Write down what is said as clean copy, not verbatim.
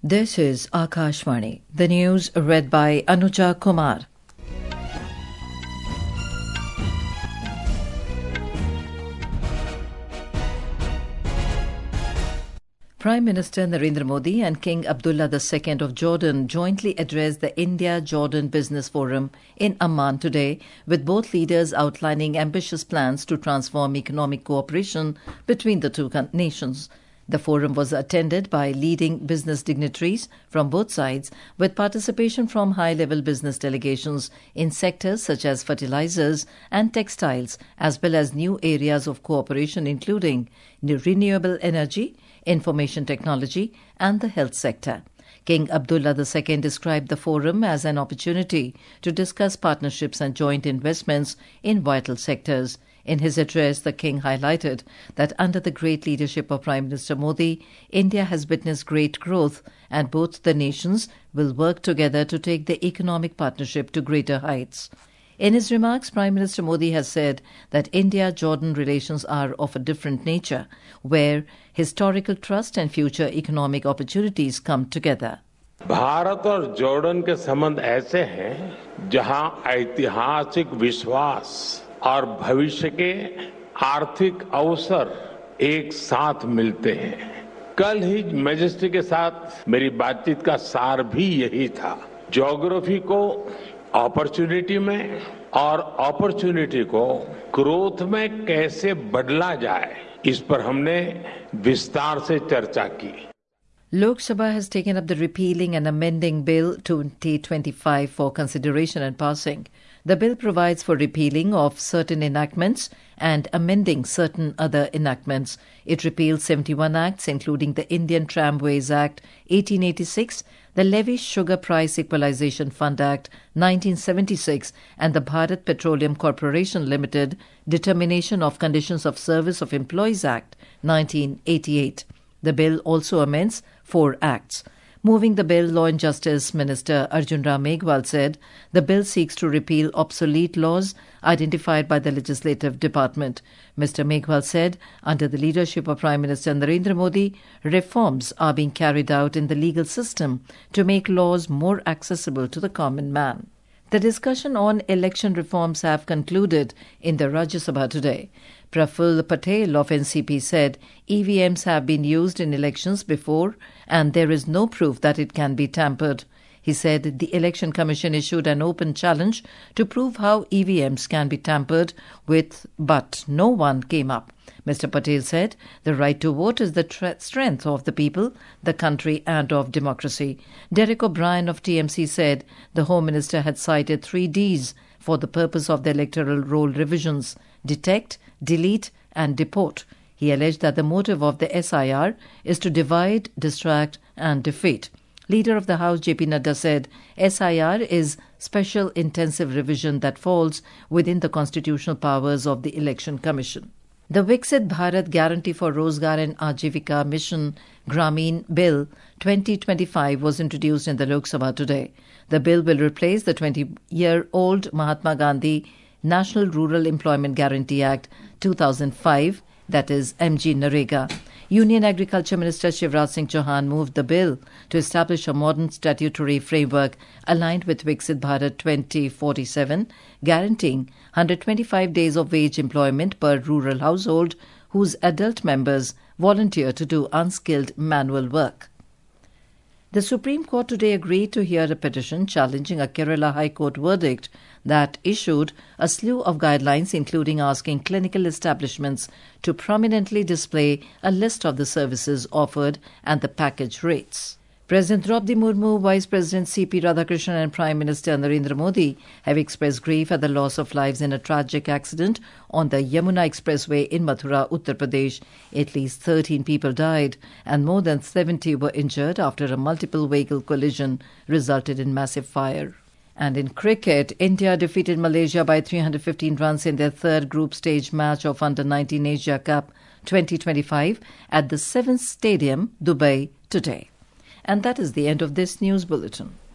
This is Akashvani. The news read by Anuja Kumar. Prime Minister Narendra Modi and King Abdullah II of Jordan jointly addressed the India-Jordan Business Forum in Amman today, with both leaders outlining ambitious plans to transform economic cooperation between the two nations. The forum was attended by leading business dignitaries from both sides, with participation from high-level business delegations in sectors such as fertilizers and textiles, as well as new areas of cooperation including renewable energy, information technology and the health sector. King Abdullah II described the forum as an opportunity to discuss partnerships and joint investments in vital sectors. In his address, the king highlighted that under the great leadership of Prime Minister Modi, India has witnessed great growth and both the nations will work together to take the economic partnership to greater heights. In his remarks, Prime Minister Modi has said that India-Jordan relations are of a different nature, where historical trust and future economic opportunities come together. Bharat और Jordan के संबंध ऐसे हैं जहां ऐतिहासिक विश्वास और भविष्य के आर्थिक अवसर एक साथ मिलते हैं। कल ही मैजेस्टी के साथ मेरी बातचीत का सार भी यही था। ज्योग्राफी को अपॉर्चुनिटी में और अपॉर्चुनिटी को ग्रोथ में कैसे बदला जाए, इस पर हमने विस्तार से चर्चा की। Lok Sabha has taken up the Repealing and Amending Bill 2025 for consideration and passing. The bill provides for repealing of certain enactments and amending certain other enactments. It repeals 71 acts, including the Indian Tramways Act 1886, the Levy Sugar Price Equalization Fund Act 1976, and the Bharat Petroleum Corporation Limited Determination of Conditions of Service of Employees Act 1988. The bill also amends 4 acts. Moving the bill, Law and Justice Minister Arjun Ram Meghwal said the bill seeks to repeal obsolete laws identified by the Legislative Department. Mr. Meghwal said under the leadership of Prime Minister Narendra Modi, reforms are being carried out in the legal system to make laws more accessible to the common man. The discussion on election reforms have concluded in the Rajya Sabha today. Praful Patel of NCP said EVMs have been used in elections before and there is no proof that it can be tampered. He said the Election Commission issued an open challenge to prove how EVMs can be tampered with, but no one came up. Mr. Patel said the right to vote is the strength of the people, the country and of democracy. Derek O'Brien of TMC said the Home Minister had cited 3 Ds for the purpose of the electoral roll revisions: detect, delete and deport. He alleged that the motive of the SIR is to divide, distract and defeat. Leader of the House JP Nadda said SIR is special intensive revision that falls within the constitutional powers of the Election Commission. The Viksit Bharat Guarantee for Rozgar and Ajivika Mission Grameen Bill 2025 was introduced in the Lok Sabha today. The bill will replace the 20-year-old Mahatma Gandhi National Rural Employment Guarantee Act 2005, that is MG Narega. Union Agriculture Minister Shivraj Singh Chauhan moved the bill to establish a modern statutory framework aligned with Viksit Bharat 2047, guaranteeing 125 days of wage employment per rural household whose adult members volunteer to do unskilled manual work. The Supreme Court today agreed to hear a petition challenging a Kerala High Court verdict that issued a slew of guidelines, including asking clinical establishments to prominently display a list of the services offered and the package rates. President Draupadi Murmu, Vice President C.P. Radhakrishnan and Prime Minister Narendra Modi have expressed grief at the loss of lives in a tragic accident on the Yamuna Expressway in Mathura, Uttar Pradesh. At least 13 people died and more than 70 were injured after a multiple vehicle collision resulted in massive fire. And in cricket, India defeated Malaysia by 315 runs in their third group stage match of Under-19 Asia Cup 2025 at the 7th Stadium, Dubai, today. And that is the end of this news bulletin.